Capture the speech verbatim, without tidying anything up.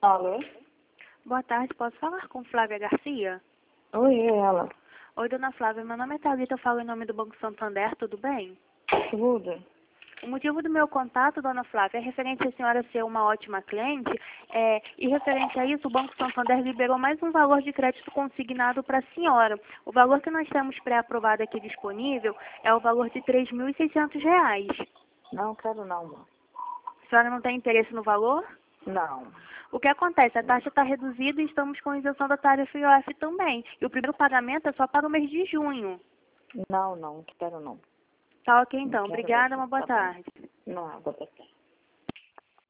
Alô? Boa tarde, posso falar com Flávia Garcia? Oi, é ela. Oi, dona Flávia, meu nome é Thalita, eu falo em nome do Banco Santander, tudo bem? Tudo? O motivo do meu contato, dona Flávia, é referente à senhora ser uma ótima cliente, é, e referente a isso, o Banco Santander liberou mais um valor de crédito consignado para a senhora. O valor que nós temos pré-aprovado aqui disponível é o valor de três mil e seiscentos reais. Não quero não, mãe. A senhora não tem interesse no valor? Não. O que acontece? A taxa está reduzida e estamos com isenção da tarifa I O F também. E o primeiro pagamento é só para o mês de junho. Não, não, não quero não. Tá ok Não então. quero Obrigada, mesmo, uma boa tá bom? tarde. Não, boa tarde.